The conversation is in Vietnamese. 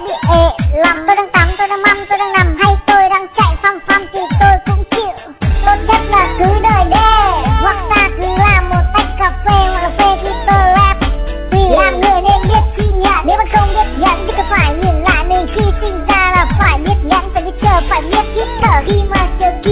bị ệ lắm. Tôi đang tắm, tôi đang măm, tôi đang nằm hay tôi đang chạy phăm phăm thì tôi cũng chịu. Tốt nhất là cứ đợi đê, hoặc ta cứ làm một tách cà phê hoặc cà phê khi tôi rap. Vì làm người nên biết khi nhận, nếu mà không biết nhận thì cứ phải nhìn lại mình khi sinh ra là phải biết nhẫn, phải biết chờ, phải biết hít thở khi mà chưa